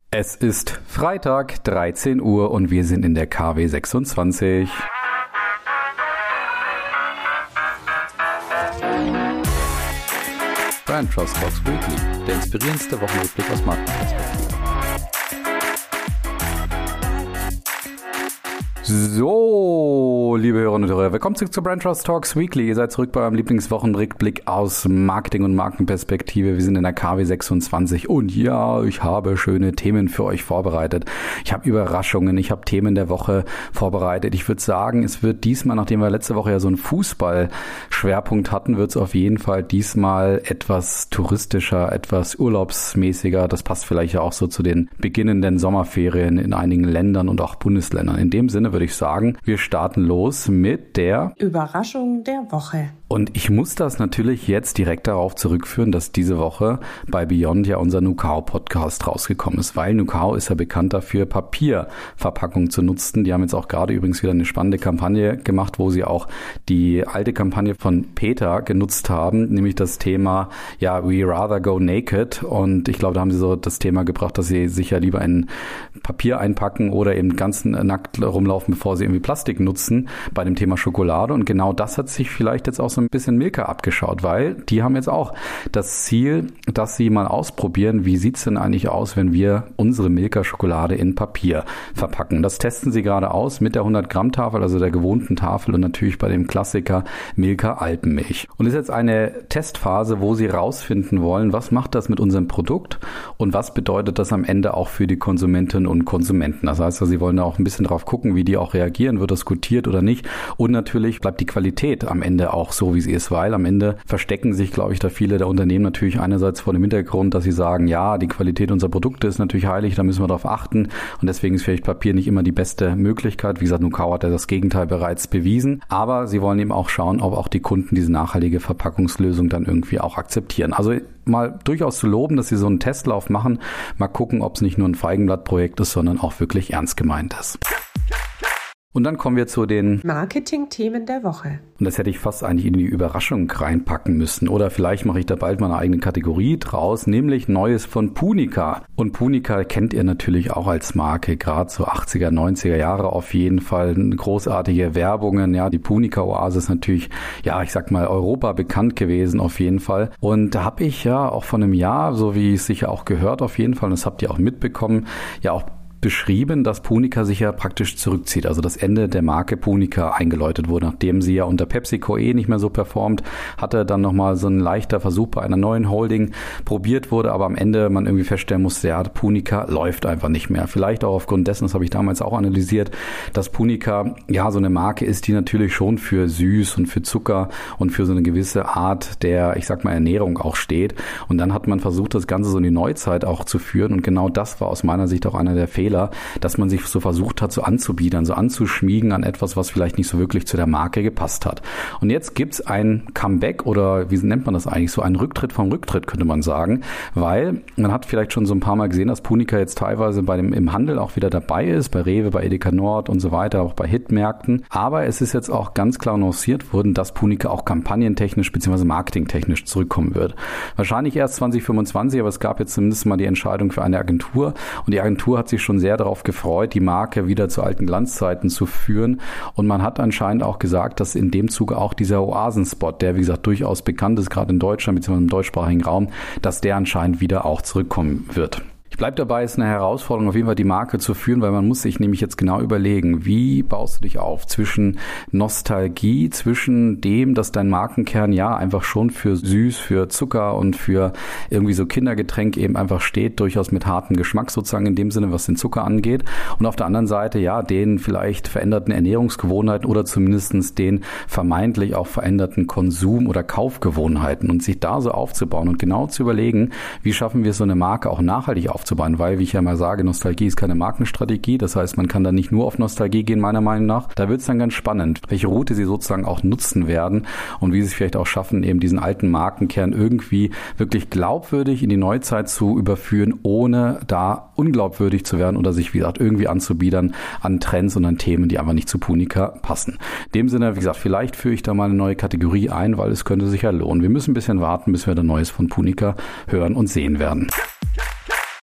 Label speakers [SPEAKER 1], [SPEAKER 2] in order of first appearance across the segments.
[SPEAKER 1] Es ist Freitag, 13 Uhr und wir sind in der KW 26. Brand Trust Talks Weekly, der inspirierendste Wochenrückblick aus Markenperspektive. So, liebe Hörerinnen und Hörer, willkommen zurück zu Brand Trust Talks Weekly. Ihr seid zurück bei eurem Lieblingswochenrückblick aus Marketing- und Markenperspektive. Wir sind in der KW 26 und ja, ich habe schöne Themen für euch vorbereitet. Ich habe Überraschungen, ich habe Themen der Woche vorbereitet. Ich würde sagen, es wird diesmal, nachdem wir letzte Woche ja so einen Fußball-Schwerpunkt hatten, wird es auf jeden Fall diesmal etwas touristischer, etwas urlaubsmäßiger. Das passt vielleicht ja auch so zu den beginnenden Sommerferien in einigen Ländern und auch Bundesländern. In dem Sinne würde ich sagen, wir starten los mit der
[SPEAKER 2] Überraschung der Woche.
[SPEAKER 1] Und ich muss das natürlich jetzt direkt darauf zurückführen, dass diese Woche bei Beyond ja unser Nukao-Podcast rausgekommen ist, weil Nukao ist ja bekannt dafür, Papierverpackungen zu nutzen. Die haben jetzt auch gerade übrigens wieder eine spannende Kampagne gemacht, wo sie auch die alte Kampagne von Peter genutzt haben, nämlich das Thema, ja, We Rather Go Naked. Und ich glaube, da haben sie so das Thema gebracht, dass sie sich ja lieber in Papier einpacken oder eben ganz nackt rumlaufen, bevor sie irgendwie Plastik nutzen bei dem Thema Schokolade. Und genau das hat sich vielleicht jetzt auch so ein bisschen Milka abgeschaut, weil die haben jetzt auch das Ziel, dass sie mal ausprobieren, wie sieht's denn eigentlich aus, wenn wir unsere Milka-Schokolade in Papier verpacken. Das testen sie gerade aus mit der 100-Gramm-Tafel, also der gewohnten Tafel und natürlich bei dem Klassiker Milka Alpenmilch. Und es ist jetzt eine Testphase, wo sie rausfinden wollen, was macht das mit unserem Produkt und was bedeutet das am Ende auch für die Konsumentinnen und Konsumenten. Das heißt, sie wollen da auch ein bisschen drauf gucken, wie die auch reagieren, wird das gutiert oder nicht. Und natürlich bleibt die Qualität am Ende auch so, wie sie ist, weil am Ende verstecken sich, glaube ich, da viele der Unternehmen natürlich einerseits vor dem Hintergrund, dass sie sagen, ja, die Qualität unserer Produkte ist natürlich heilig, da müssen wir darauf achten und deswegen ist vielleicht Papier nicht immer die beste Möglichkeit. Wie gesagt, Nukao hat ja das Gegenteil bereits bewiesen, aber sie wollen eben auch schauen, ob auch die Kunden diese nachhaltige Verpackungslösung dann irgendwie auch akzeptieren. Also mal durchaus zu loben, dass sie so einen Testlauf machen. Mal gucken, ob es nicht nur ein Feigenblattprojekt ist, sondern auch wirklich ernst gemeint ist. Und dann kommen wir zu den
[SPEAKER 2] Marketing-Themen der Woche.
[SPEAKER 1] Und das hätte ich fast eigentlich in die Überraschung reinpacken müssen. Oder vielleicht mache ich da bald mal eine eigene Kategorie draus, nämlich Neues von Punica. Und Punica kennt ihr natürlich auch als Marke, gerade so 80er, 90er Jahre auf jeden Fall. Großartige Werbungen, ja, die Punica-Oase ist natürlich, ja, ich sag mal, Europa bekannt gewesen auf jeden Fall. Und da habe ich ja auch vor einem Jahr, so wie es sicher auch gehört auf jeden Fall, und das habt ihr auch mitbekommen, ja auch beschrieben, dass Punica sich ja praktisch zurückzieht, also das Ende der Marke Punica eingeläutet wurde, nachdem sie ja unter PepsiCo nicht mehr so performt, hatte dann nochmal so ein leichter Versuch bei einer neuen Holding probiert wurde, aber am Ende man irgendwie feststellen musste, ja, Punica läuft einfach nicht mehr. Vielleicht auch aufgrund dessen, das habe ich damals auch analysiert, dass Punica ja so eine Marke ist, die natürlich schon für süß und für Zucker und für so eine gewisse Art der, ich sag mal, Ernährung auch steht. Und dann hat man versucht, das Ganze so in die Neuzeit auch zu führen und genau das war aus meiner Sicht auch einer der Fehler, dass man sich so versucht hat, so anzubiedern, so anzuschmiegen an etwas, was vielleicht nicht so wirklich zu der Marke gepasst hat. Und jetzt gibt's ein Comeback oder wie nennt man das eigentlich, so ein Rücktritt vom Rücktritt, könnte man sagen, weil man hat vielleicht schon so ein paar Mal gesehen, dass Punica jetzt teilweise im Handel auch wieder dabei ist, bei Rewe, bei Edeka Nord und so weiter, auch bei Hitmärkten. Aber es ist jetzt auch ganz klar annonciert worden, dass Punica auch kampagnentechnisch bzw. marketingtechnisch zurückkommen wird. Wahrscheinlich erst 2025, aber es gab jetzt zumindest mal die Entscheidung für eine Agentur und die Agentur hat sich schon sehr darauf gefreut, die Marke wieder zu alten Glanzzeiten zu führen. Und man hat anscheinend auch gesagt, dass in dem Zuge auch dieser Oasenspot, der wie gesagt durchaus bekannt ist, gerade in Deutschland bzw. im deutschsprachigen Raum, dass der anscheinend wieder auch zurückkommen wird. Ich bleibe dabei, es ist eine Herausforderung, auf jeden Fall die Marke zu führen, weil man muss sich nämlich jetzt genau überlegen, wie baust du dich auf zwischen Nostalgie, zwischen dem, dass dein Markenkern ja einfach schon für süß, für Zucker und für irgendwie so Kindergetränk eben einfach steht, durchaus mit hartem Geschmack sozusagen in dem Sinne, was den Zucker angeht. Und auf der anderen Seite ja den vielleicht veränderten Ernährungsgewohnheiten oder zumindest den vermeintlich auch veränderten Konsum- oder Kaufgewohnheiten und sich da so aufzubauen und genau zu überlegen, wie schaffen wir so eine Marke auch nachhaltig aufzubauen, weil, wie ich ja mal sage, Nostalgie ist keine Markenstrategie. Das heißt, man kann da nicht nur auf Nostalgie gehen, meiner Meinung nach. Da wird es dann ganz spannend, welche Route sie sozusagen auch nutzen werden und wie sie es vielleicht auch schaffen, eben diesen alten Markenkern irgendwie wirklich glaubwürdig in die Neuzeit zu überführen, ohne da unglaubwürdig zu werden oder sich, wie gesagt, irgendwie anzubiedern an Trends und an Themen, die einfach nicht zu Punica passen. In dem Sinne, wie gesagt, vielleicht führe ich da mal eine neue Kategorie ein, weil es könnte sich ja lohnen. Wir müssen ein bisschen warten, bis wir da Neues von Punica hören und sehen werden.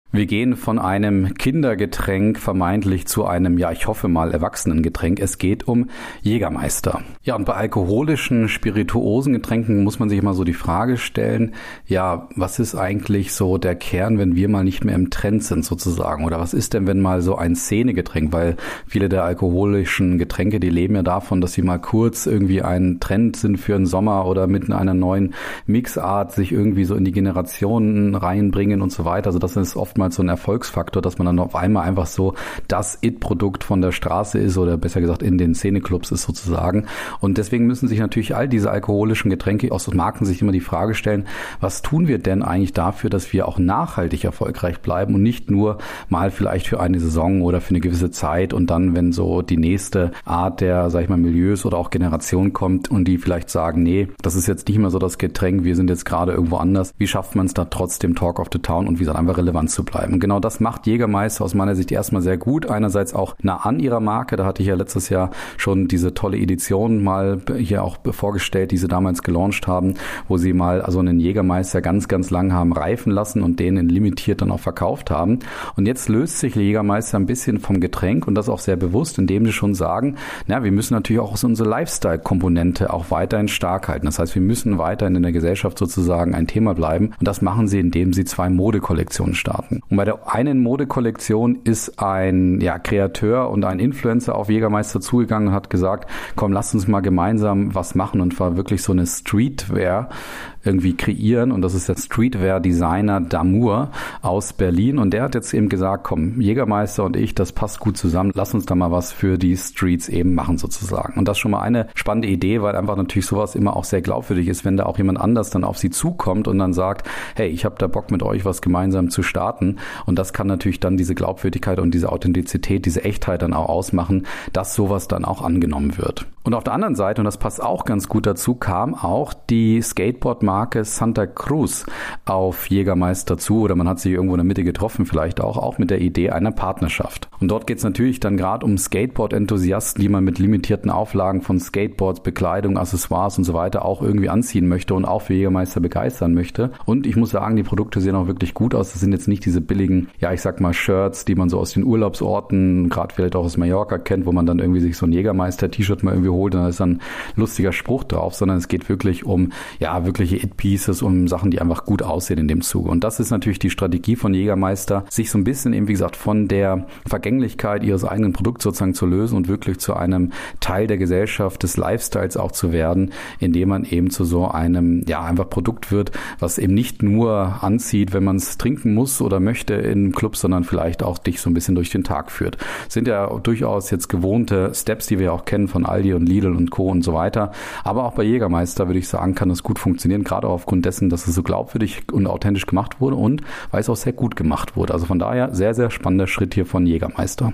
[SPEAKER 1] Wir gehen von einem Kindergetränk vermeintlich zu einem, ja, ich hoffe mal, Erwachsenengetränk. Es geht um Jägermeister. Ja, und bei alkoholischen, spirituosen Getränken muss man sich immer so die Frage stellen, ja, was ist eigentlich so der Kern, wenn wir mal nicht mehr im Trend sind sozusagen? Oder was ist denn, wenn mal so ein Szenegetränk? Weil viele der alkoholischen Getränke, die leben ja davon, dass sie mal kurz irgendwie ein Trend sind für einen Sommer oder mit einer neuen Mixart sich irgendwie so in die Generationen reinbringen und so weiter. Also das ist oftmals so ein Erfolgsfaktor, dass man dann auf einmal einfach so das It-Produkt von der Straße ist oder besser gesagt in den Szeneclubs ist sozusagen. Und deswegen müssen sich natürlich all diese alkoholischen Getränke aus Marken sich immer die Frage stellen, was tun wir denn eigentlich dafür, dass wir auch nachhaltig erfolgreich bleiben und nicht nur mal vielleicht für eine Saison oder für eine gewisse Zeit und dann, wenn so die nächste Art der, sag ich mal, Milieus oder auch Generation kommt und die vielleicht sagen, nee, das ist jetzt nicht mehr so das Getränk, wir sind jetzt gerade irgendwo anders. Wie schafft man es da trotzdem Talk of the Town und wie gesagt einfach relevant zu bleiben? Und genau das macht Jägermeister aus meiner Sicht erstmal sehr gut. Einerseits auch nah an ihrer Marke. Da hatte ich ja letztes Jahr schon diese tolle Edition mal hier auch vorgestellt, die sie damals gelauncht haben, wo sie mal also einen Jägermeister ganz, ganz lang haben reifen lassen und den limitiert dann auch verkauft haben. Und jetzt löst sich Jägermeister ein bisschen vom Getränk und das auch sehr bewusst, indem sie schon sagen, na, wir müssen natürlich auch unsere Lifestyle-Komponente auch weiterhin stark halten. Das heißt, wir müssen weiterhin in der Gesellschaft sozusagen ein Thema bleiben. Und das machen sie, indem sie 2 Modekollektionen starten. Und bei der einen Modekollektion ist ein Kreateur und ein Influencer auf Jägermeister zugegangen und hat gesagt, komm, lass uns mal gemeinsam was machen und zwar wirklich so eine Streetwear irgendwie kreieren und das ist der Streetwear-Designer Damour aus Berlin und der hat jetzt eben gesagt, komm, Jägermeister und ich, das passt gut zusammen, lass uns da mal was für die Streets eben machen sozusagen. Und das ist schon mal eine spannende Idee, weil einfach natürlich sowas immer auch sehr glaubwürdig ist, wenn da auch jemand anders dann auf sie zukommt und dann sagt, hey, ich habe da Bock mit euch was gemeinsam zu starten und das kann natürlich dann diese Glaubwürdigkeit und diese Authentizität, diese Echtheit dann auch ausmachen, dass sowas dann auch angenommen wird. Und auf der anderen Seite, und das passt auch ganz gut dazu, kam auch die Skateboard-Marke Santa Cruz auf Jägermeister zu oder man hat sich irgendwo in der Mitte getroffen, vielleicht auch mit der Idee einer Partnerschaft. Und dort geht es natürlich dann gerade um Skateboard-Enthusiasten, die man mit limitierten Auflagen von Skateboards, Bekleidung, Accessoires und so weiter auch irgendwie anziehen möchte und auch für Jägermeister begeistern möchte. Und ich muss sagen, die Produkte sehen auch wirklich gut aus. Das sind jetzt nicht diese billigen, ja ich sag mal Shirts, die man so aus den Urlaubsorten, gerade vielleicht auch aus Mallorca kennt, wo man dann irgendwie sich so ein Jägermeister-T-Shirt mal irgendwie holt und da ist dann ein lustiger Spruch drauf, sondern es geht wirklich um wirkliche It-Pieces, um Sachen, die einfach gut aussehen in dem Zuge. Und das ist natürlich die Strategie von Jägermeister, sich so ein bisschen eben, wie gesagt, von der Vergänglichkeit ihres eigenen Produkts sozusagen zu lösen und wirklich zu einem Teil der Gesellschaft, des Lifestyles auch zu werden, indem man eben zu so einem, einfach Produkt wird, was eben nicht nur anzieht, wenn man es trinken muss oder möchte im Club, sondern vielleicht auch dich so ein bisschen durch den Tag führt. Sind ja durchaus jetzt gewohnte Steps, die wir auch kennen von Aldi und Lidl und Co. und so weiter. Aber auch bei Jägermeister, würde ich sagen, kann das gut funktionieren, gerade auch aufgrund dessen, dass es so glaubwürdig und authentisch gemacht wurde und weil es auch sehr gut gemacht wurde. Also von daher sehr, sehr spannender Schritt hier von Jägermeister.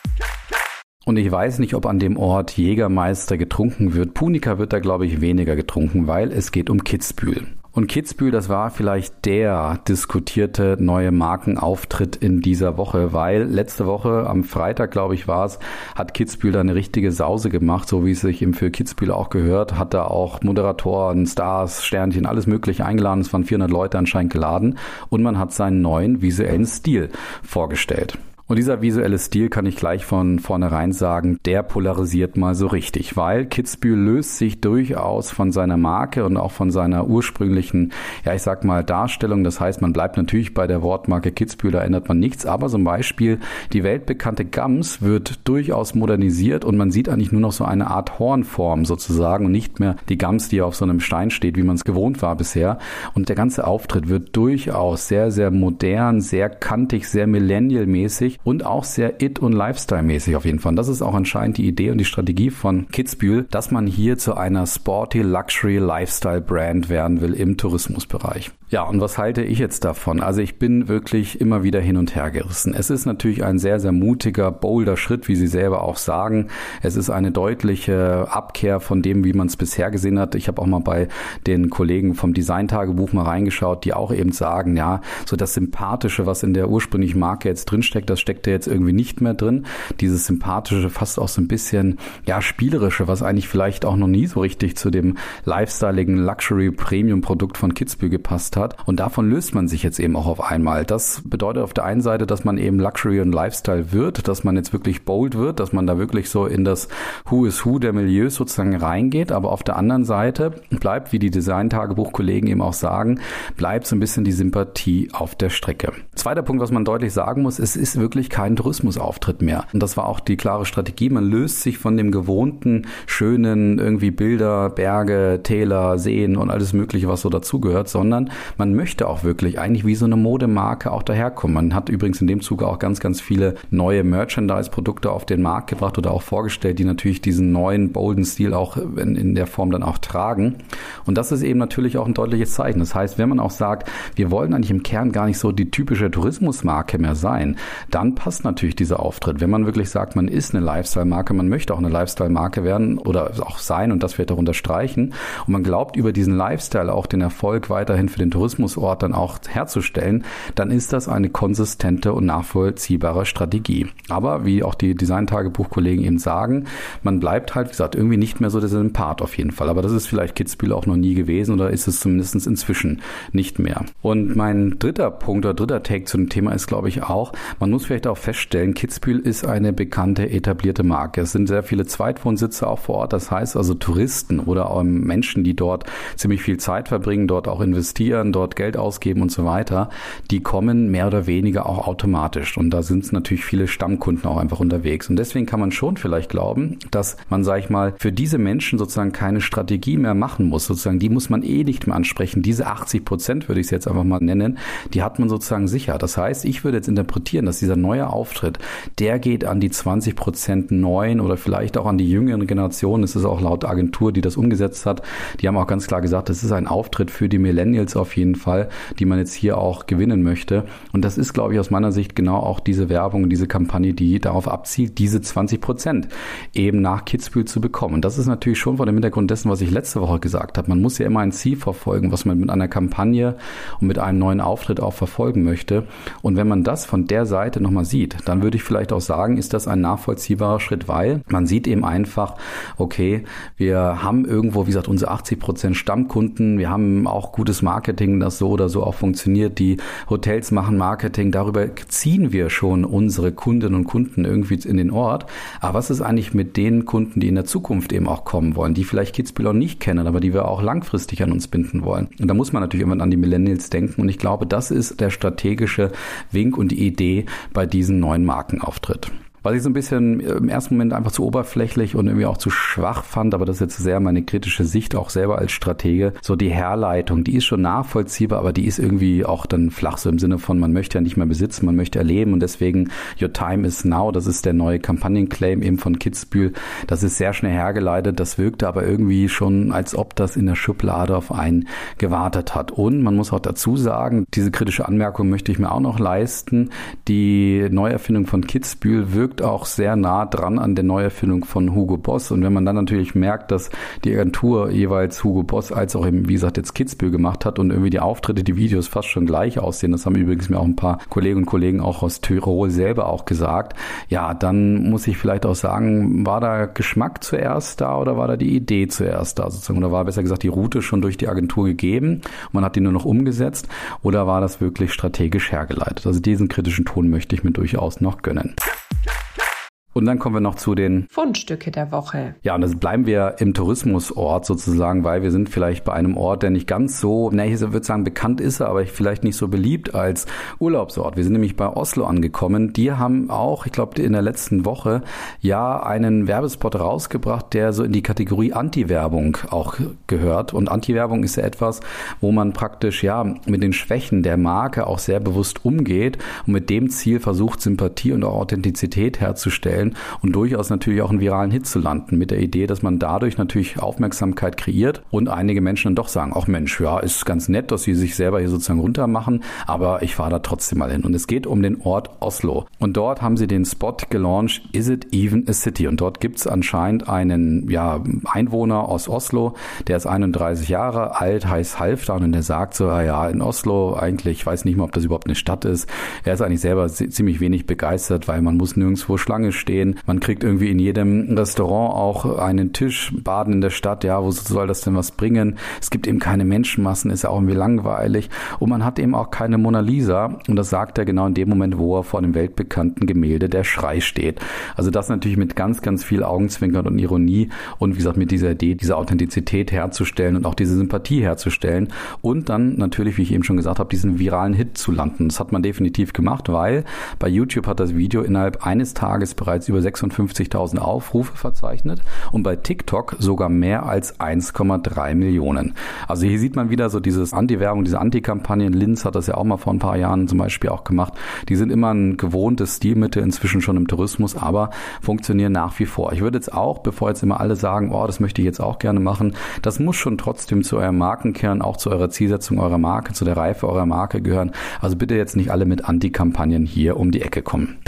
[SPEAKER 1] Und ich weiß nicht, ob an dem Ort Jägermeister getrunken wird. Punica wird da, glaube ich, weniger getrunken, weil es geht um Kitzbühel. Und Kitzbühel, das war vielleicht der diskutierte neue Markenauftritt in dieser Woche, weil letzte Woche, am Freitag, glaube ich, war es, hat Kitzbühel da eine richtige Sause gemacht, so wie es sich eben für Kitzbühel auch gehört, hat da auch Moderatoren, Stars, Sternchen, alles Mögliche eingeladen. Es waren 400 Leute anscheinend geladen und man hat seinen neuen visuellen Stil vorgestellt. Und dieser visuelle Stil, kann ich gleich von vornherein sagen, der polarisiert mal so richtig, weil Kitzbühel löst sich durchaus von seiner Marke und auch von seiner ursprünglichen, Darstellung. Das heißt, man bleibt natürlich bei der Wortmarke Kitzbühel, da ändert man nichts, aber zum Beispiel die weltbekannte Gams wird durchaus modernisiert und man sieht eigentlich nur noch so eine Art Hornform sozusagen und nicht mehr die Gams, die auf so einem Stein steht, wie man es gewohnt war bisher. Und der ganze Auftritt wird durchaus sehr, sehr modern, sehr kantig, sehr millennial-mäßig und auch sehr It- und Lifestyle-mäßig auf jeden Fall. Und das ist auch anscheinend die Idee und die Strategie von Kitzbühel, dass man hier zu einer Sporty Luxury Lifestyle Brand werden will im Tourismusbereich. Ja, und was halte ich jetzt davon? Also ich bin wirklich immer wieder hin und her gerissen. Es ist natürlich ein sehr, sehr mutiger, bolder Schritt, wie Sie selber auch sagen. Es ist eine deutliche Abkehr von dem, wie man es bisher gesehen hat. Ich habe auch mal bei den Kollegen vom Design-Tagebuch mal reingeschaut, die auch eben sagen, ja, so das Sympathische, was in der ursprünglichen Marke jetzt drinsteckt, das steckt jetzt irgendwie nicht mehr drin. Dieses sympathische, fast auch so ein bisschen, ja, spielerische, was eigentlich vielleicht auch noch nie so richtig zu dem lifestyleigen Luxury-Premium-Produkt von Kitzbühel gepasst hat. Und davon löst man sich jetzt eben auch auf einmal. Das bedeutet auf der einen Seite, dass man eben Luxury und Lifestyle wird, dass man jetzt wirklich bold wird, dass man da wirklich so in das Who is Who der Milieus sozusagen reingeht. Aber auf der anderen Seite bleibt, wie die Design-Tagebuch-Kollegen eben auch sagen, bleibt so ein bisschen die Sympathie auf der Strecke. Zweiter Punkt, was man deutlich sagen muss, es ist wirklich kein Tourismusauftritt mehr. Und das war auch die klare Strategie. Man löst sich von dem gewohnten, schönen irgendwie Bilder, Berge, Täler, Seen und alles Mögliche, was so dazugehört, sondern man möchte auch wirklich eigentlich wie so eine Modemarke auch daherkommen. Man hat übrigens in dem Zuge auch ganz, ganz viele neue Merchandise-Produkte auf den Markt gebracht oder auch vorgestellt, die natürlich diesen neuen, bolden Stil auch in der Form dann auch tragen. Und das ist eben natürlich auch ein deutliches Zeichen. Das heißt, wenn man auch sagt, wir wollen eigentlich im Kern gar nicht so die typische Tourismusmarke mehr sein, dann passt natürlich dieser Auftritt. Wenn man wirklich sagt, man ist eine Lifestyle-Marke, man möchte auch eine Lifestyle-Marke werden oder auch sein und das vielleicht auch unterstreichen und man glaubt, über diesen Lifestyle auch den Erfolg weiterhin für den Tourismusort dann auch herzustellen, dann ist das eine konsistente und nachvollziehbare Strategie. Aber wie auch die Design-Tagebuch-Kollegen eben sagen, man bleibt halt, wie gesagt, irgendwie nicht mehr so der Sympath auf jeden Fall. Aber das ist vielleicht Kitzbühel auch noch nie gewesen oder ist es zumindest inzwischen nicht mehr. Und mein dritter Punkt oder dritter Take zu dem Thema ist, glaube ich, auch, man muss vielleicht auch feststellen, Kitzbühel ist eine bekannte, etablierte Marke. Es sind sehr viele Zweitwohnsitze auch vor Ort. Das heißt also Touristen oder auch Menschen, die dort ziemlich viel Zeit verbringen, dort auch investieren, dort Geld ausgeben und so weiter, die kommen mehr oder weniger auch automatisch. Und da sind natürlich viele Stammkunden auch einfach unterwegs. Und deswegen kann man schon vielleicht glauben, dass man, sag ich mal, für diese Menschen sozusagen keine Strategie mehr machen muss. Sozusagen, die muss man nicht mehr ansprechen. Diese 80%, würde ich es jetzt einfach mal nennen, die hat man sozusagen sicher. Das heißt, ich würde jetzt interpretieren, dass dieser neue Auftritt, der geht an die 20% neuen oder vielleicht auch an die jüngeren Generationen. Das ist auch laut Agentur, die das umgesetzt hat. Die haben auch ganz klar gesagt, das ist ein Auftritt für die Millennials auf jeden Fall, die man jetzt hier auch gewinnen möchte. Und das ist, glaube ich, aus meiner Sicht genau auch diese Werbung, diese Kampagne, die darauf abzielt, diese 20% eben nach Kitzbühel zu bekommen. Und das ist natürlich schon vor dem Hintergrund dessen, was ich letzte Woche gesagt habe. Man muss ja immer ein Ziel verfolgen, was man mit einer Kampagne und mit einem neuen Auftritt auch verfolgen möchte. Und wenn man das von der Seite nochmal sieht, dann würde ich vielleicht auch sagen, ist das ein nachvollziehbarer Schritt, weil man sieht eben einfach, okay, wir haben irgendwo, wie gesagt, unsere 80% Stammkunden, wir haben auch gutes Marketing, das so oder so auch funktioniert, die Hotels machen Marketing, darüber ziehen wir schon unsere Kundinnen und Kunden irgendwie in den Ort. Aber was ist eigentlich mit den Kunden, die in der Zukunft eben auch kommen wollen, die vielleicht Kitzbühel auch nicht kennen, aber die wir auch langfristig an uns binden wollen? Und da muss man natürlich irgendwann an die Millennials denken und ich glaube, das ist der strategische Wink und die Idee bei diesem neuen Markenauftritt. Was ich so ein bisschen im ersten Moment einfach zu oberflächlich und irgendwie auch zu schwach fand, aber das ist jetzt sehr meine kritische Sicht, auch selber als Stratege, so die Herleitung, die ist schon nachvollziehbar, aber die ist irgendwie auch dann flach, so im Sinne von, man möchte ja nicht mehr besitzen, man möchte erleben und deswegen Your Time is Now, das ist der neue Kampagnenclaim eben von Kitzbühel, das ist sehr schnell hergeleitet, das wirkte aber irgendwie schon, als ob das in der Schublade auf einen gewartet hat. Und man muss auch dazu sagen, diese kritische Anmerkung möchte ich mir auch noch leisten, die Neuerfindung von Kitzbühel wirkt auch sehr nah dran an der Neuerfindung von Hugo Boss. Und wenn man dann natürlich merkt, dass die Agentur jeweils Hugo Boss als auch eben, wie gesagt, jetzt Kitzbühel gemacht hat und irgendwie die Auftritte, die Videos fast schon gleich aussehen, das haben übrigens mir auch ein paar Kolleginnen und Kollegen auch aus Tirol selber auch gesagt, ja, dann muss ich vielleicht auch sagen, war da Geschmack zuerst da oder war da die Idee zuerst da sozusagen? Oder war besser gesagt die Route schon durch die Agentur gegeben und man hat die nur noch umgesetzt oder war das wirklich strategisch hergeleitet? Also diesen kritischen Ton möchte ich mir durchaus noch gönnen. Und dann kommen wir noch zu den
[SPEAKER 2] Fundstücke der Woche.
[SPEAKER 1] Ja, und das bleiben wir im Tourismusort sozusagen, weil wir sind vielleicht bei einem Ort, der nicht ganz so, ich würde sagen, bekannt ist er, aber vielleicht nicht so beliebt als Urlaubsort. Wir sind nämlich bei Oslo angekommen. Die haben auch, ich glaube, in der letzten Woche ja einen Werbespot rausgebracht, der so in die Kategorie Anti-Werbung auch gehört. Und Anti-Werbung ist ja etwas, wo man praktisch ja mit den Schwächen der Marke auch sehr bewusst umgeht und mit dem Ziel versucht, Sympathie und auch Authentizität herzustellen herzustellen und durchaus natürlich auch einen viralen Hit zu landen, mit der Idee, dass man dadurch natürlich Aufmerksamkeit kreiert und einige Menschen dann doch sagen, ach Mensch, ja, ist ganz nett, dass sie sich selber hier sozusagen runter machen, aber ich fahre da trotzdem mal hin. Und es geht um den Ort Oslo. Und dort haben sie den Spot gelauncht, Is it even a city? Und dort gibt es anscheinend einen Einwohner aus Oslo, der ist 31 Jahre alt, heißt Halfdan, und der sagt so, ja, in Oslo eigentlich, ich weiß nicht mal, ob das überhaupt eine Stadt ist. Er ist eigentlich selber ziemlich wenig begeistert, weil man muss nirgendwo Schlange stehen. Man kriegt irgendwie in jedem Restaurant auch einen Tisch, baden in der Stadt, ja, wo soll das denn was bringen? Es gibt eben keine Menschenmassen, ist ja auch irgendwie langweilig. Und man hat eben auch keine Mona Lisa. Und das sagt er genau in dem Moment, wo er vor dem weltbekannten Gemälde Der Schrei steht. Also das natürlich mit ganz, ganz viel Augenzwinkern und Ironie und wie gesagt mit dieser Idee, diese Authentizität herzustellen und auch diese Sympathie herzustellen und dann natürlich, wie ich eben schon gesagt habe, diesen viralen Hit zu landen. Das hat man definitiv gemacht, weil bei YouTube hat das Video innerhalb eines Tages bereits über 56.000 Aufrufe verzeichnet und bei TikTok sogar mehr als 1,3 Millionen. Also hier sieht man wieder so dieses Anti-Werbung, diese Anti-Kampagnen. Linz hat das ja auch mal vor ein paar Jahren zum Beispiel auch gemacht. Die sind immer ein gewohntes Stilmittel inzwischen schon im Tourismus, aber funktionieren nach wie vor. Ich würde jetzt auch, bevor jetzt immer alle sagen, oh, das möchte ich jetzt auch gerne machen, das muss schon trotzdem zu eurem Markenkern, auch zu eurer Zielsetzung eurer Marke, zu der Reife eurer Marke gehören. Also bitte jetzt nicht alle mit Anti-Kampagnen hier um die Ecke kommen.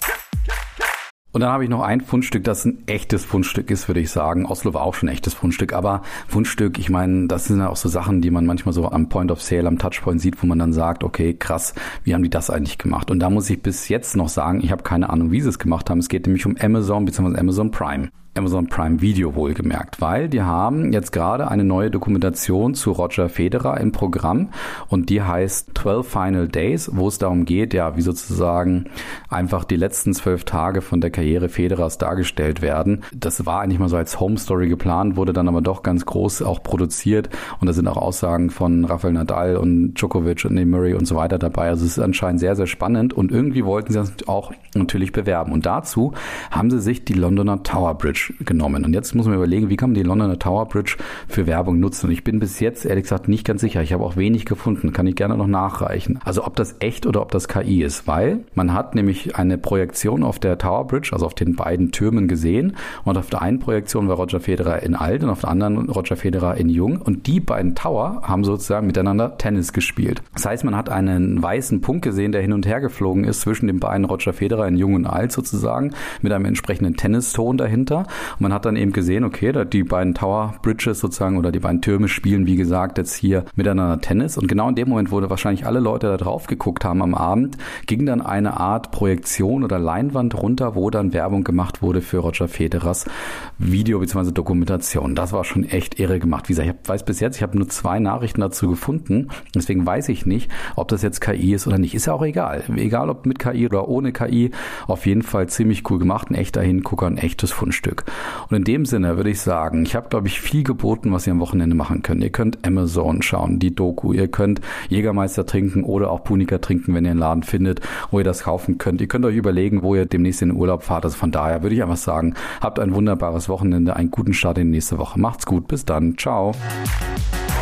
[SPEAKER 1] Und dann habe ich noch ein Fundstück, das ein echtes Fundstück ist, würde ich sagen. Oslo war auch schon ein echtes Fundstück, aber Fundstück, ich meine, das sind ja auch so Sachen, die man manchmal so am Point of Sale, am Touchpoint sieht, wo man dann sagt, okay, krass, wie haben die das eigentlich gemacht? Und da muss ich bis jetzt noch sagen, ich habe keine Ahnung, wie sie es gemacht haben. Es geht nämlich um Amazon bzw. Amazon Prime. Amazon Prime Video wohlgemerkt, weil die haben jetzt gerade eine neue Dokumentation zu Roger Federer im Programm und die heißt 12 Final Days, wo es darum geht, ja, wie sozusagen einfach die letzten 12 Tage von der Karriere Federers dargestellt werden. Das war eigentlich mal so als Home Story geplant, wurde dann aber doch ganz groß auch produziert und da sind auch Aussagen von Rafael Nadal und Djokovic und Murray und so weiter dabei. Also es ist anscheinend sehr, sehr spannend und irgendwie wollten sie das auch natürlich bewerben und dazu haben sie sich die Londoner Tower Bridge genommen. Und jetzt muss man überlegen, wie kann man die Londoner Tower Bridge für Werbung nutzen? Und ich bin bis jetzt, ehrlich gesagt, nicht ganz sicher. Ich habe auch wenig gefunden. Kann ich gerne noch nachreichen. Also ob das echt oder ob das KI ist. Weil man hat nämlich eine Projektion auf der Tower Bridge, also auf den beiden Türmen gesehen. Und auf der einen Projektion war Roger Federer in alt und auf der anderen Roger Federer in jung. Und die beiden Tower haben sozusagen miteinander Tennis gespielt. Das heißt, man hat einen weißen Punkt gesehen, der hin und her geflogen ist zwischen den beiden Roger Federer in jung und alt sozusagen mit einem entsprechenden Tenniston dahinter. Und man hat dann eben gesehen, okay, die beiden Tower Bridges sozusagen oder die beiden Türme spielen, wie gesagt, jetzt hier miteinander Tennis. Und genau in dem Moment, wo wahrscheinlich alle Leute da drauf geguckt haben am Abend, ging dann eine Art Projektion oder Leinwand runter, wo dann Werbung gemacht wurde für Roger Federers Video bzw. Dokumentation. Das war schon echt irre gemacht. Wie gesagt, ich weiß bis jetzt, ich habe nur 2 Nachrichten dazu gefunden. Deswegen weiß ich nicht, ob das jetzt KI ist oder nicht. Ist ja auch egal. Egal, ob mit KI oder ohne KI. Auf jeden Fall ziemlich cool gemacht. Ein echter Hingucker, ein echtes Fundstück. Und in dem Sinne würde ich sagen, ich habe, glaube ich, viel geboten, was ihr am Wochenende machen könnt. Ihr könnt Amazon schauen, die Doku. Ihr könnt Jägermeister trinken oder auch Punica trinken, wenn ihr einen Laden findet, wo ihr das kaufen könnt. Ihr könnt euch überlegen, wo ihr demnächst in den Urlaub fahrt. Also von daher würde ich einfach sagen, habt ein wunderbares Wochenende, einen guten Start in die nächste Woche. Macht's gut, bis dann. Ciao.